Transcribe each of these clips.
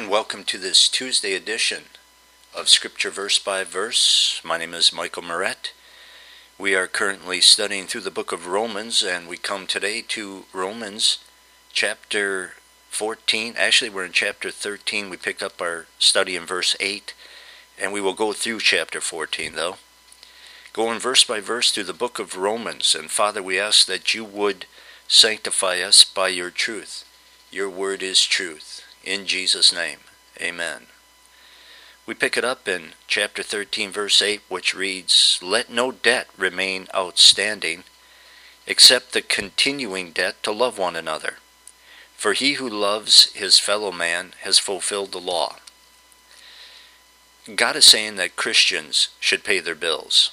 and welcome to this Tuesday edition of Scripture Verse by Verse. My name is Michael Moret. We are currently studying through the book of Romans, and we come today to Romans chapter 14. Actually, we're in chapter 13. We picked up our study in verse 8, and we will go through chapter 14, though. Going verse by verse through the book of Romans. And Father, we ask that you would sanctify us by your truth. Your word is truth. In Jesus' name, amen. We pick it up in chapter 13, verse 8, which reads, "Let no debt remain outstanding, except the continuing debt to love one another. For he who loves his fellow man has fulfilled the law." God is saying that Christians should pay their bills.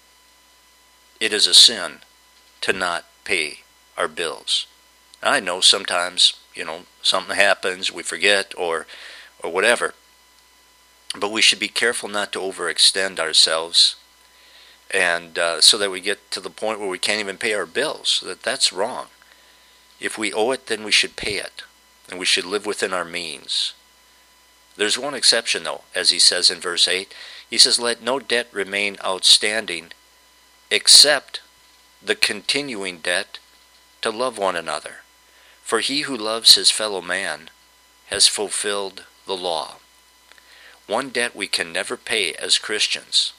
It is a sin to not pay our bills. I know sometimes, something happens, we forget or whatever. But we should be careful not to overextend ourselves, and so that we get to the point where we can't even pay our bills. That's wrong. If we owe it, then we should pay it, and we should live within our means. There's one exception, though, as he says in verse 8. He says, "Let no debt remain outstanding, except the continuing debt to love one another. For he who loves his fellow man has fulfilled the law." One debt we can never pay as Christians,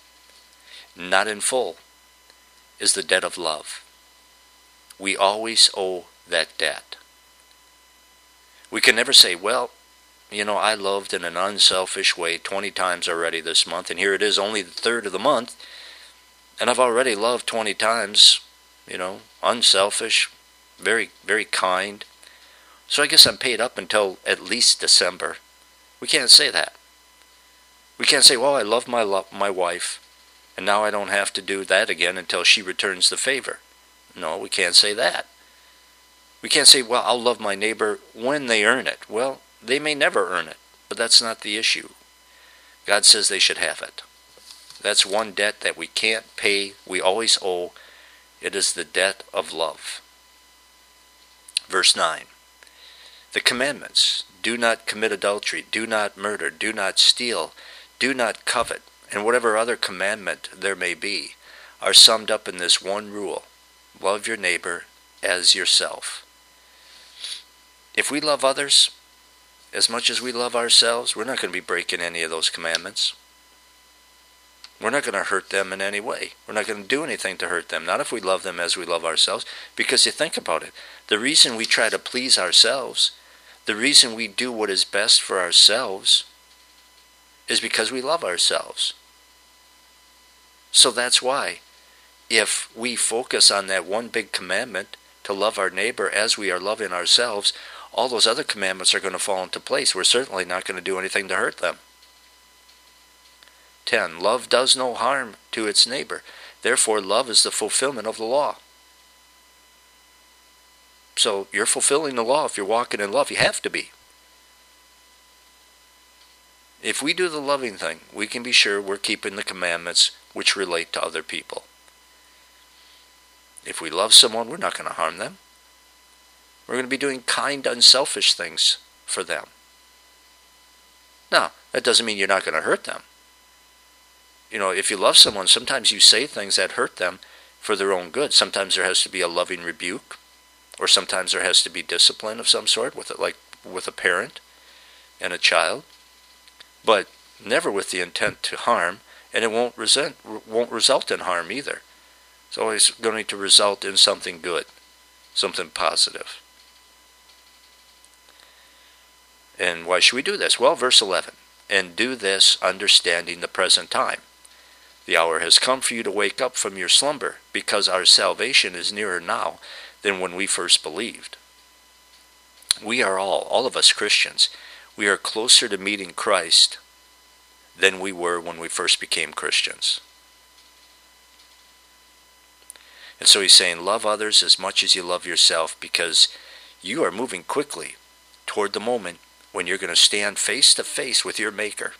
not in full, is the debt of love. We always owe that debt. We can never say, I loved in an unselfish way 20 times already this month, and here it is only the third of the month, and I've already loved 20 times, unselfish, very, very kind. So I guess I'm paid up until at least December. We can't say that. We can't say, I love my wife, and now I don't have to do that again until she returns the favor. No, we can't say that. We can't say, I'll love my neighbor when they earn it. Well, they may never earn it, but that's not the issue. God says they should have it. That's one debt that we can't pay, we always owe. It is the debt of love. Verse 9. The commandments: do not commit adultery, do not murder, do not steal, do not covet, and whatever other commandment there may be, are summed up in this one rule: love your neighbor as yourself. If we love others as much as we love ourselves, we're not going to be breaking any of those commandments. We're not going to hurt them in any way. We're not going to do anything to hurt them, not if we love them as we love ourselves. Because you think about it, the reason we try to please ourselves, the reason we do what is best for ourselves, is because we love ourselves. So that's why, if we focus on that one big commandment to love our neighbor as we are loving ourselves, all those other commandments are going to fall into place. We're certainly not going to do anything to hurt them. 10. Love does no harm to its neighbor. Therefore, love is the fulfillment of the law. So you're fulfilling the law if you're walking in love. You have to be. If we do the loving thing, we can be sure we're keeping the commandments which relate to other people. If we love someone, we're not going to harm them. We're going to be doing kind, unselfish things for them. Now, that doesn't mean you're not going to hurt them. If you love someone, sometimes you say things that hurt them for their own good. Sometimes there has to be a loving rebuke, or sometimes there has to be discipline of some sort, like with a parent and a child. But never with the intent to harm, and it won't result in harm either. It's always going to result in something good, something positive. And why should we do this? Well, verse 11, "And do this understanding the present time. The hour has come for you to wake up from your slumber, because our salvation is nearer now than when we first believed." We are all of us Christians, we are closer to meeting Christ than we were when we first became Christians. And so he's saying, love others as much as you love yourself, because you are moving quickly toward the moment when you're going to stand face to face with your Maker.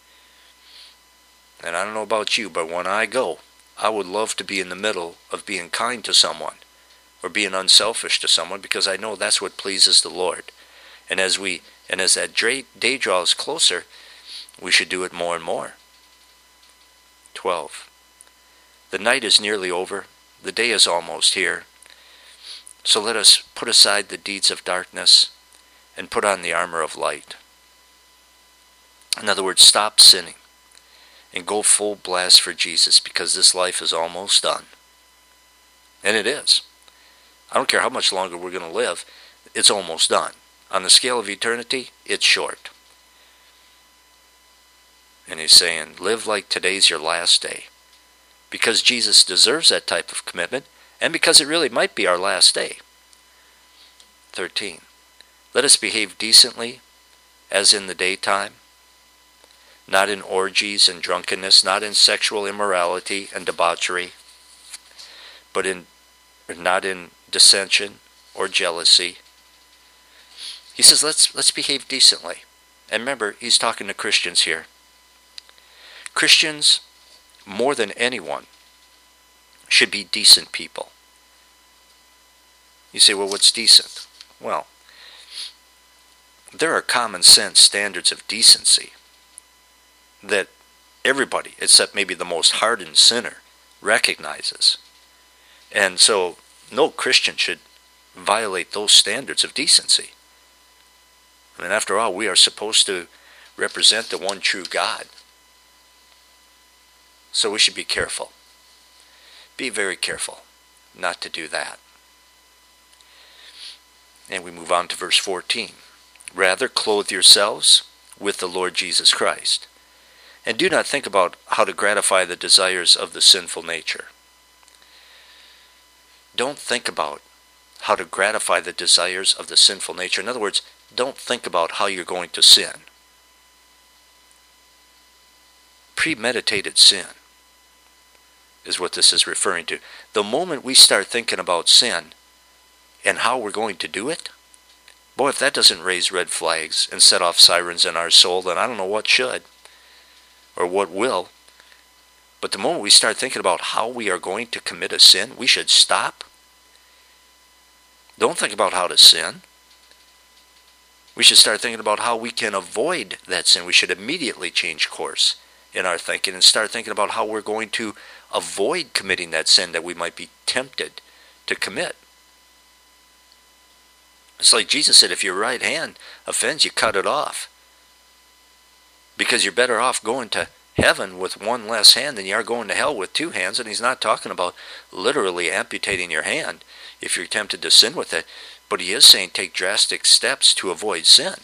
And I don't know about you, but when I go, I would love to be in the middle of being kind to someone or being unselfish to someone, because I know that's what pleases the Lord. And as we And as that day draws closer, we should do it more and more. 12. The night is nearly over. The day is almost here. So let us put aside the deeds of darkness and put on the armor of light. In other words, stop sinning and go full blast for Jesus, because this life is almost done. And it is. I don't care how much longer we're going to live, it's almost done. On the scale of eternity, it's short. And he's saying, live like today's your last day. Because Jesus deserves that type of commitment, and because it really might be our last day. 13. Let us behave decently, as in the daytime, not in orgies and drunkenness, not in sexual immorality and debauchery, but not in dissension or jealousy. He says, let's behave decently. And remember, he's talking to Christians here. Christians, more than anyone, should be decent people. You say, well, what's decent? Well, there are common sense standards of decency that everybody, except maybe the most hardened sinner, recognizes. And so no Christian should violate those standards of decency. I mean, after all, we are supposed to represent the one true God. So we should be careful. Be very careful not to do that. And we move on to verse 14. Rather, clothe yourselves with the Lord Jesus Christ, and do not think about how to gratify the desires of the sinful nature. Don't think about how to gratify the desires of the sinful nature. In other words, don't think about how you're going to sin. Premeditated sin is what this is referring to. The moment we start thinking about sin and how we're going to do it, boy, if that doesn't raise red flags and set off sirens in our soul, then I don't know what should or what will. But the moment we start thinking about how we are going to commit a sin, we should stop. Don't think about how to sin. We should start thinking about how we can avoid that sin. We should immediately change course in our thinking and start thinking about how we're going to avoid committing that sin that we might be tempted to commit. It's like Jesus said, if your right hand offends you, cut it off. Because you're better off going to heaven with one less hand than you are going to hell with two hands. And he's not talking about literally amputating your hand if you're tempted to sin with it. But he is saying take drastic steps to avoid sin.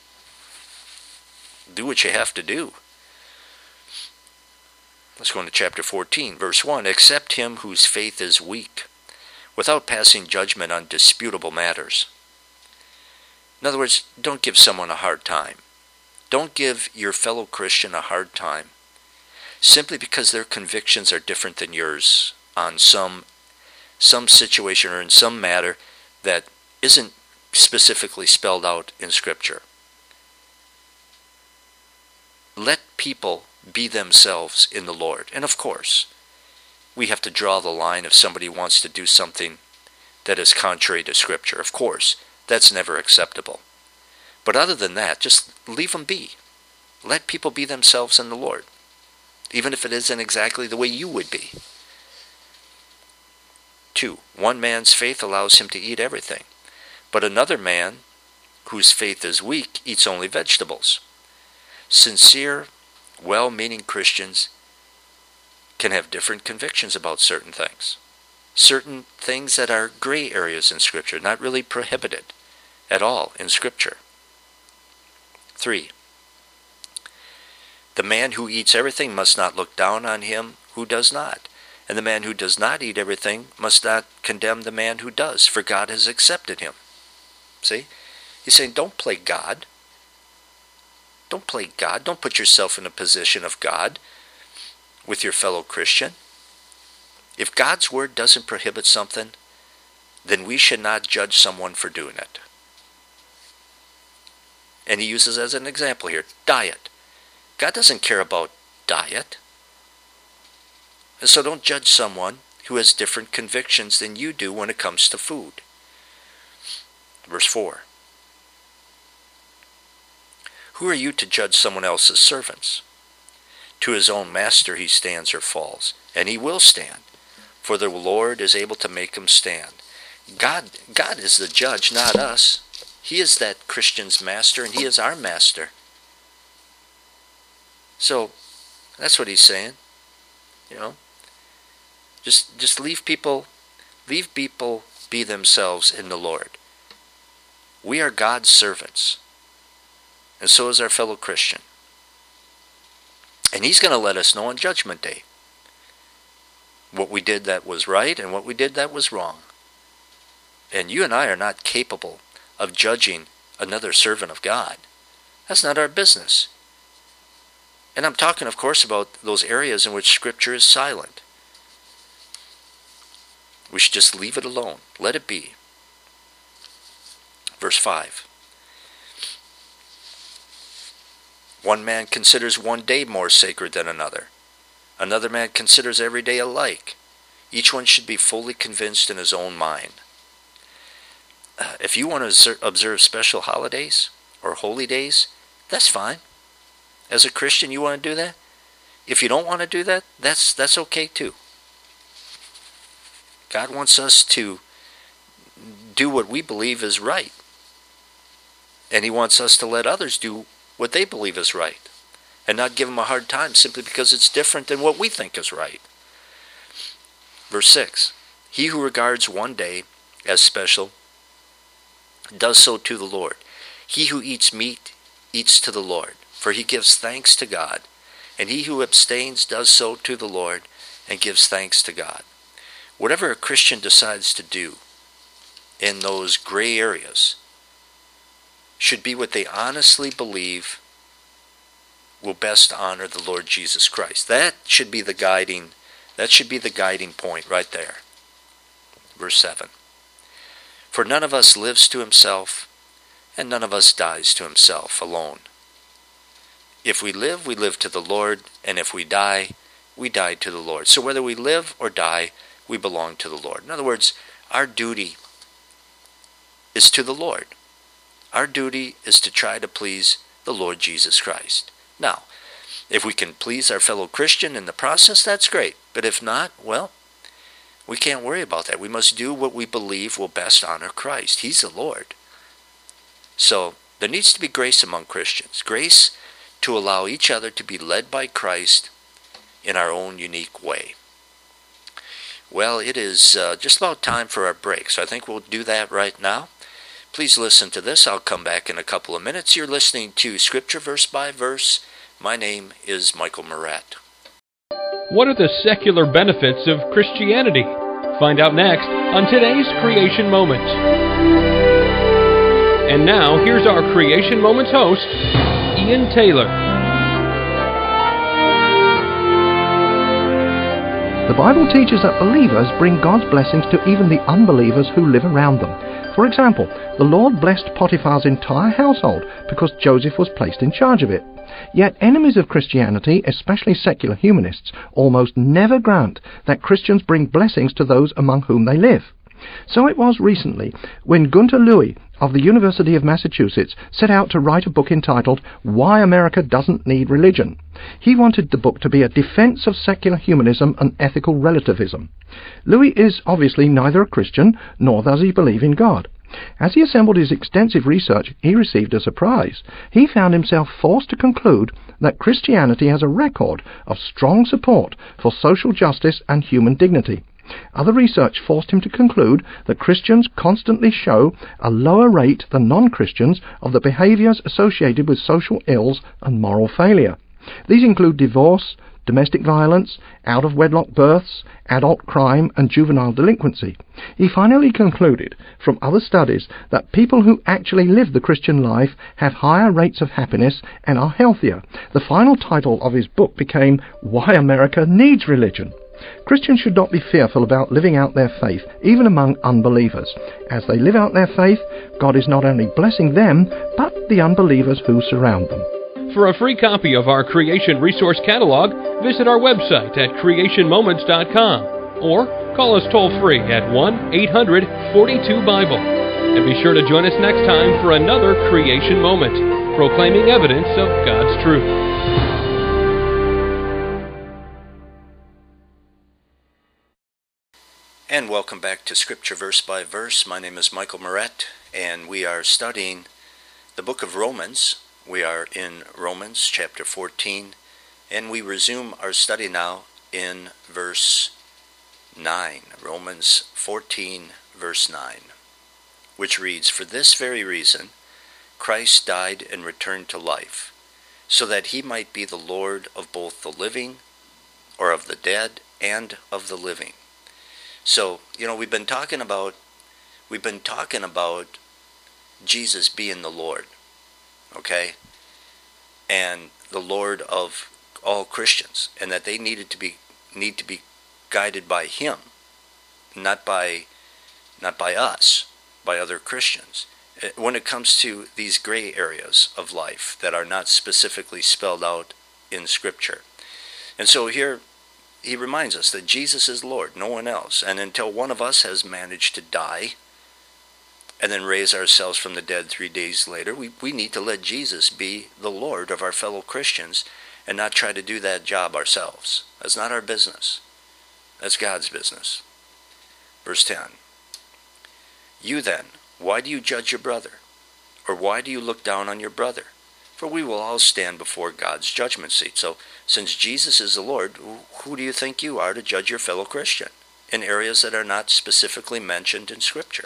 Do what you have to do. Let's go into chapter 14, verse 1. Accept him whose faith is weak, without passing judgment on disputable matters. In other words, don't give someone a hard time. Don't give your fellow Christian a hard time simply because their convictions are different than yours on some situation or in some matter that isn't specifically spelled out in Scripture. Let people be themselves in the Lord. And of course, we have to draw the line if somebody wants to do something that is contrary to Scripture. Of course, that's never acceptable. But other than that, just leave them be. Let people be themselves in the Lord, even if it isn't exactly the way you would be. 2. One man's faith allows him to eat everything, but another man, whose faith is weak, eats only vegetables. Sincere, well-meaning Christians can have different convictions about certain things. Certain things that are gray areas in Scripture, not really prohibited at all in Scripture. 3. The man who eats everything must not look down on him who does not. And the man who does not eat everything must not condemn the man who does, for God has accepted him. See? He's saying, don't play God. Don't play God. Don't put yourself in a position of God with your fellow Christian. If God's word doesn't prohibit something, then we should not judge someone for doing it. And he uses as an example here, diet. God doesn't care about diet. And so don't judge someone who has different convictions than you do when it comes to food. Verse 4. Who are you to judge someone else's servants? To his own master he stands or falls, and he will stand, for the Lord is able to make him stand. God is the judge, not us. He is that Christian's master, and he is our master. So, that's what he's saying. Just leave people be themselves in the Lord. We are God's servants, and so is our fellow Christian. And he's going to let us know on Judgment Day what we did that was right and what we did that was wrong. And you and I are not capable of judging another servant of God. That's not our business. And I'm talking, of course, about those areas in which Scripture is silent. We should just leave it alone. Let it be. Verse 5. One man considers one day more sacred than another. Another man considers every day alike. Each one should be fully convinced in his own mind. If you want to observe special holidays or holy days, that's fine. As a Christian, you want to do that? If you don't want to do that, that's okay too. God wants us to do what we believe is right. And he wants us to let others do what they believe is right. And not give them a hard time simply because it's different than what we think is right. Verse 6. He who regards one day as special does so to the Lord. He who eats meat eats to the Lord, for he gives thanks to God. And he who abstains does so to the Lord and gives thanks to God. Whatever a Christian decides to do in those gray areas should be what they honestly believe will best honor the Lord Jesus Christ. That should be the guiding point right there. Verse 7. For none of us lives to himself, and none of us dies to himself alone. If we live to the Lord, and if we die to the Lord. So whether we live or die, we belong to the Lord. In other words, our duty is to the Lord. Our duty is to try to please the Lord Jesus Christ. Now, if we can please our fellow Christian in the process, that's great. But if not, well, we can't worry about that. We must do what we believe will best honor Christ. He's the Lord. So, there needs to be grace among Christians. Grace to allow each other to be led by Christ in our own unique way. Well, it is just about time for our break, so I think we'll do that right now. Please listen to this. I'll come back in a couple of minutes. You're listening to Scripture Verse by Verse. My name is Michael Murat. What are the secular benefits of Christianity? Find out next on today's Creation Moment. And now, here's our Creation Moments host, Ian Taylor. The Bible teaches that believers bring God's blessings to even the unbelievers who live around them. For example, the Lord blessed Potiphar's entire household because Joseph was placed in charge of it. Yet enemies of Christianity, especially secular humanists, almost never grant that Christians bring blessings to those among whom they live. So it was recently when Gunter Louis of the University of Massachusetts set out to write a book entitled Why America Doesn't Need Religion. He wanted the book to be a defense of secular humanism and ethical relativism. Louis is obviously neither a Christian nor does he believe in God. As he assembled his extensive research, he received a surprise. He found himself forced to conclude that Christianity has a record of strong support for social justice and human dignity. Other research forced him to conclude that Christians constantly show a lower rate than non-Christians of the behaviors associated with social ills and moral failure. These include divorce, domestic violence, out-of-wedlock births, adult crime, and juvenile delinquency. He finally concluded from other studies that people who actually live the Christian life have higher rates of happiness and are healthier. The final title of his book became Why America Needs Religion. Christians should not be fearful about living out their faith, even among unbelievers. As they live out their faith, God is not only blessing them, but the unbelievers who surround them. For a free copy of our Creation Resource Catalog, visit our website at creationmoments.com or call us toll-free at 1-800-42-BIBLE. And be sure to join us next time for another Creation Moment, proclaiming evidence of God's truth. And welcome back to Scripture Verse by Verse. My name is Michael Moret, and we are studying the book of Romans. We are in Romans chapter 14, and we resume our study now in verse 9. Romans 14, verse 9, which reads, "For this very reason Christ died and returned to life, so that he might be the Lord of both the living, or of the dead, and of the living." So, we've been talking about Jesus being the Lord, okay? And the Lord of all Christians, and that they need to be guided by him, not by us, by other Christians. When it comes to these gray areas of life that are not specifically spelled out in Scripture. And so here he reminds us that Jesus is Lord, no one else. And until one of us has managed to die and then raise ourselves from the dead 3 days later, we need to let Jesus be the Lord of our fellow Christians and not try to do that job ourselves. That's not our business. That's God's business. Verse 10. "You then, why do you judge your brother? Or why do you look down on your brother? For we will all stand before God's judgment seat." So, since Jesus is the Lord, who do you think you are to judge your fellow Christian in areas that are not specifically mentioned in Scripture?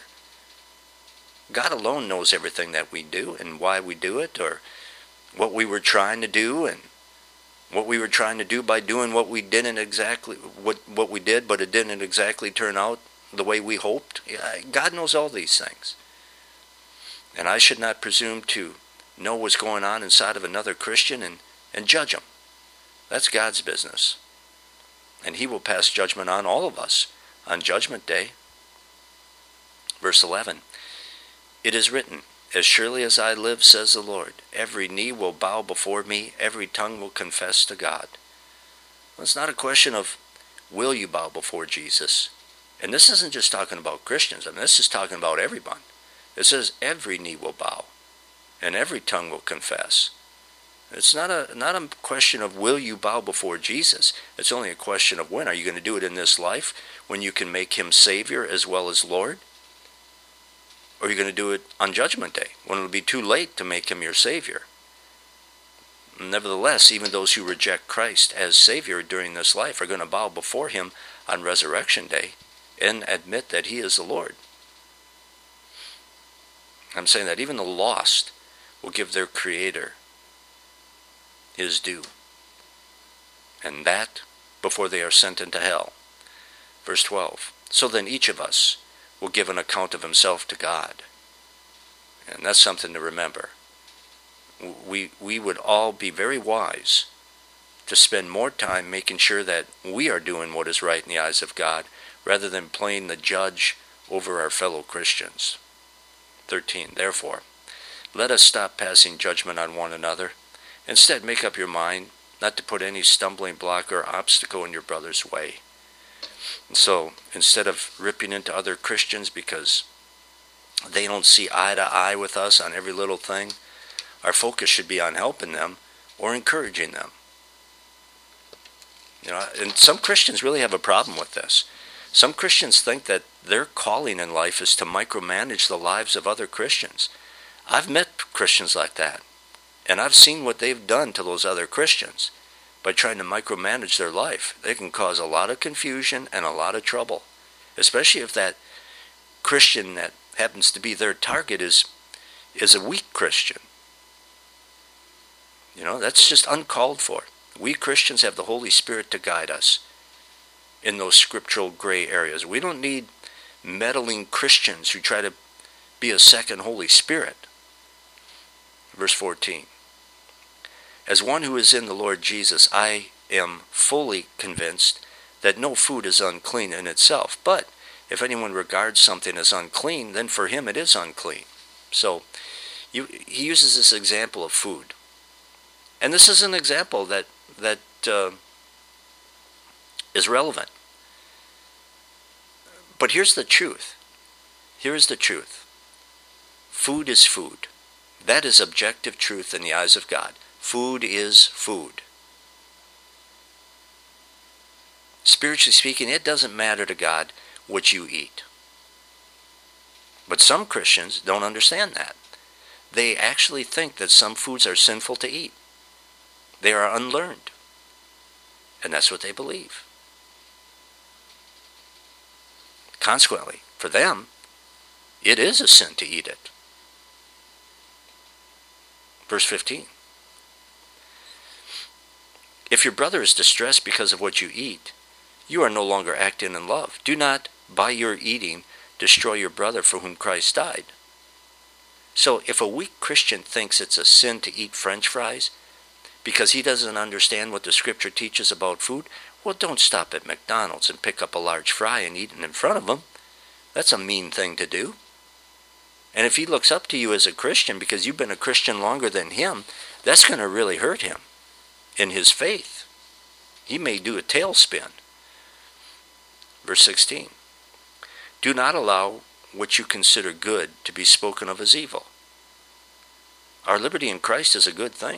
God alone knows everything that we do and why we do it, or what we were trying to do, and what we were trying to do by doing what we didn't exactly what we did, but it didn't exactly turn out the way we hoped. God knows all these things, and I should not presume to know what's going on inside of another Christian and judge them. That's God's business, and he will pass judgment on all of us on Judgment Day. Verse 11, "It is written, as surely as I live, says the Lord, every knee will bow before me, every tongue will confess to God." Well, it's not a question of will you bow before Jesus. And this isn't just talking about Christians. This is talking about everyone. It says every knee will bow and every tongue will confess. It's not a question of will you bow before Jesus. It's only a question of when. Are you going to do it in this life, when you can make him Savior as well as Lord? Or are you going to do it on Judgment Day, when it'll be too late to make him your Savior? Nevertheless, even those who reject Christ as Savior during this life are going to bow before him on Resurrection Day and admit that he is the Lord. I'm saying that even the lost will give their Creator his due, and that before they are sent into hell. Verse 12, "So then each of us will give an account of himself to God." And that's something to remember. We would all be very wise to spend more time making sure that we are doing what is right in the eyes of God, rather than playing the judge over our fellow Christians. 13, "Therefore, let us stop passing judgment on one another. Instead, make up your mind not to put any stumbling block or obstacle in your brother's way." And so, instead of ripping into other Christians because they don't see eye to eye with us on every little thing, our focus should be on helping them or encouraging them. And some Christians really have a problem with this. Some Christians think that their calling in life is to micromanage the lives of other Christians. I've met Christians like that, and I've seen what they've done to those other Christians by trying to micromanage their life. They can cause a lot of confusion and a lot of trouble, especially if that Christian that happens to be their target is a weak Christian. That's just uncalled for. We Christians have the Holy Spirit to guide us in those scriptural gray areas. We don't need meddling Christians who try to be a second Holy Spirit. Verse 14, "As one who is in the Lord Jesus, I am fully convinced that no food is unclean in itself. But if anyone regards something as unclean, then for him it is unclean." So he uses this example of food. And this is an example that is relevant. But here's the truth. Here is the truth. Food is food. That is objective truth in the eyes of God. Food is food. Spiritually speaking, it doesn't matter to God what you eat. But some Christians don't understand that. They actually think that some foods are sinful to eat. They are unlearned. And that's what they believe. Consequently, for them, it is a sin to eat it. Verse 15. If your brother is distressed because of what you eat, you are no longer acting in love. Do not, by your eating, destroy your brother for whom Christ died. So if a weak Christian thinks it's a sin to eat French fries because he doesn't understand what the Scripture teaches about food, well, don't stop at McDonald's and pick up a large fry and eat it in front of him. That's a mean thing to do. And if he looks up to you as a Christian because you've been a Christian longer than him, that's going to really hurt him in his faith. He may do a tailspin. Verse 16. Do not allow what you consider good to be spoken of as evil. Our liberty in Christ is a good thing.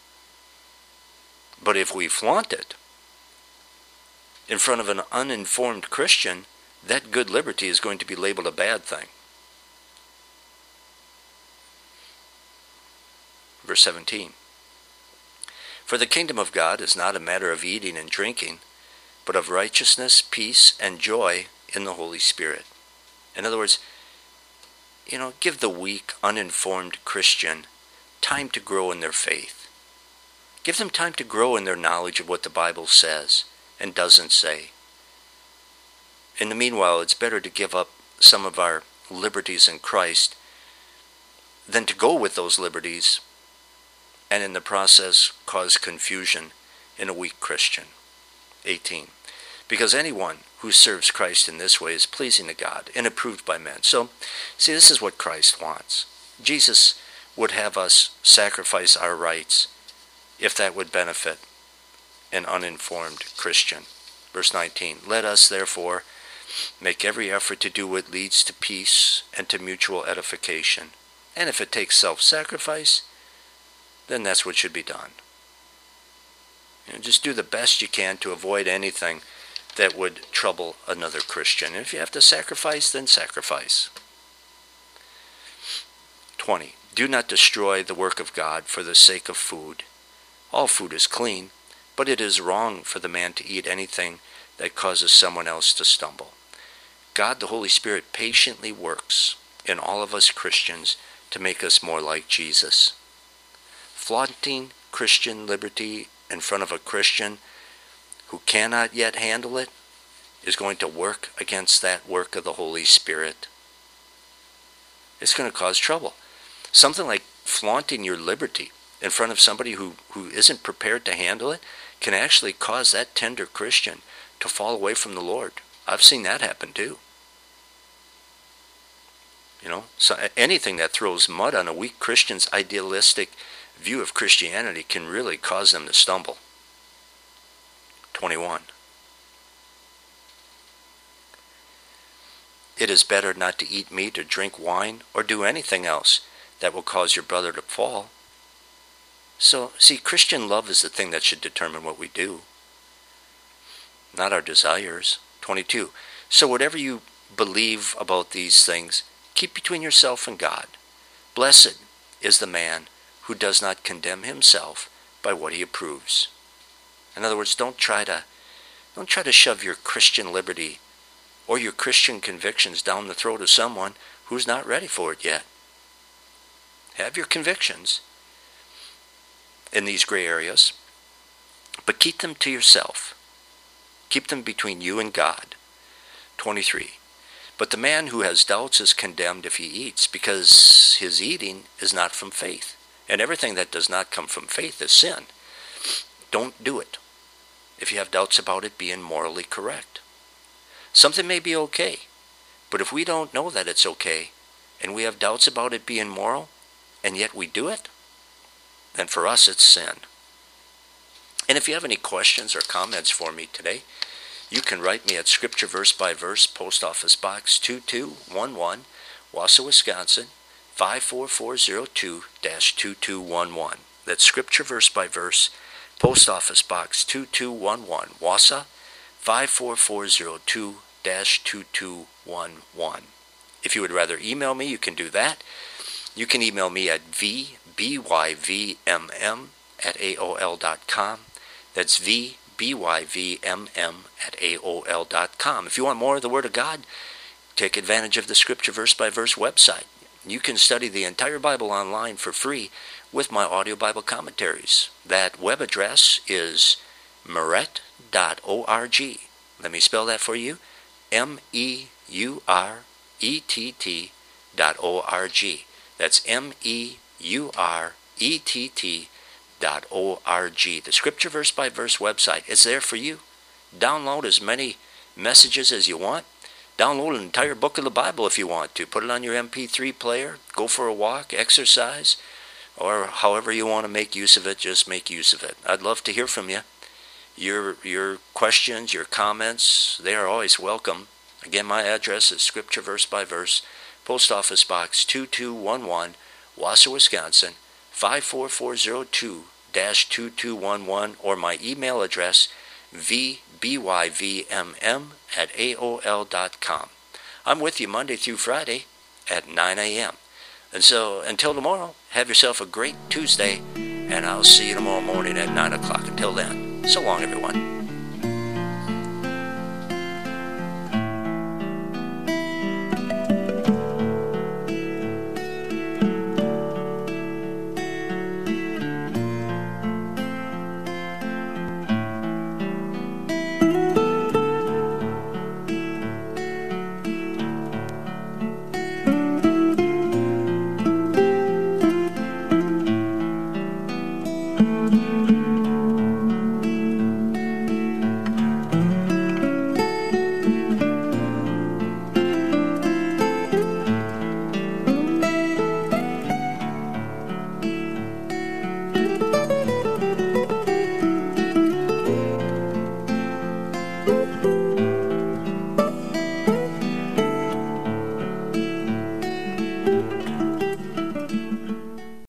But if we flaunt it in front of an uninformed Christian, that good liberty is going to be labeled a bad thing. Verse 17. For the kingdom of God is not a matter of eating and drinking, but of righteousness, peace, and joy in the Holy Spirit. In other words, give the weak, uninformed Christian time to grow in their faith. Give them time to grow in their knowledge of what the Bible says and doesn't say. In the meanwhile, it's better to give up some of our liberties in Christ than to go with those liberties and in the process cause confusion in a weak Christian. 18. Because anyone who serves Christ in this way is pleasing to God and approved by men. So, see, this is what Christ wants. Jesus would have us sacrifice our rights if that would benefit an uninformed Christian. Verse 19. Let us, therefore, make every effort to do what leads to peace and to mutual edification. And if it takes self-sacrifice, then that's what should be done. Just do the best you can to avoid anything that would trouble another Christian. And if you have to sacrifice, then sacrifice. 20. Do not destroy the work of God for the sake of food. All food is clean, but it is wrong for the man to eat anything that causes someone else to stumble. God, the Holy Spirit, patiently works in all of us Christians to make us more like Jesus. Flaunting Christian liberty in front of a Christian who cannot yet handle it is going to work against that work of the Holy Spirit. It's going to cause trouble. Something like flaunting your liberty in front of somebody who isn't prepared to handle it can actually cause that tender Christian to fall away from the Lord. I've seen that happen too. So anything that throws mud on a weak Christian's idealistic view of Christianity can really cause them to stumble. 21. It is better not to eat meat or drink wine or do anything else that will cause your brother to fall. So, see, Christian love is the thing that should determine what we do, not our desires. 22. So whatever you believe about these things, keep between yourself and God. Blessed is the man who does not condemn himself by what he approves. In other words, don't try to shove your Christian liberty or your Christian convictions down the throat of someone who's not ready for it yet. Have your convictions in these gray areas, but keep them to yourself. Keep them between you and God. 23. But the man who has doubts is condemned if he eats, because his eating is not from faith. And everything that does not come from faith is sin. Don't do it if you have doubts about it being morally correct. Something may be okay, but if we don't know that it's okay, and we have doubts about it being moral, and yet we do it, then for us it's sin. And if you have any questions or comments for me today, you can write me at Scripture Verse by Verse, Post Office Box 2211, Wausau, Wisconsin, 54402-2211. That's scripture verse by verse, Post Office Box 2211, Wausau, 54402-2211. If you would rather email me, you can do that. You can email me at vbyvmm@aol.com. That's vbyvmm@aol.com. If you want more of the Word of God, take advantage of the Scripture Verse by Verse website. You can study the entire Bible online for free with my audio Bible commentaries. That web address is meurett.org. Let me spell that for you. MEURETT.org. That's MEURETT.org. The Scripture Verse by Verse website is there for you. Download as many messages as you want. Download an entire book of the Bible if you want to. Put it on your MP3 player. Go for a walk, exercise, or however you want to make use of it, just make use of it. I'd love to hear from you. Your questions, your comments, they are always welcome. Again, my address is Scripture Verse by Verse, Post Office Box 2211, Wausau, Wisconsin, 54402-2211, or my email address, vbyvmm@aol.com. I'm with you Monday through Friday at 9 a.m. And so, until tomorrow, have yourself a great Tuesday, and I'll see you tomorrow morning at 9 o'clock. Until then, so long, everyone.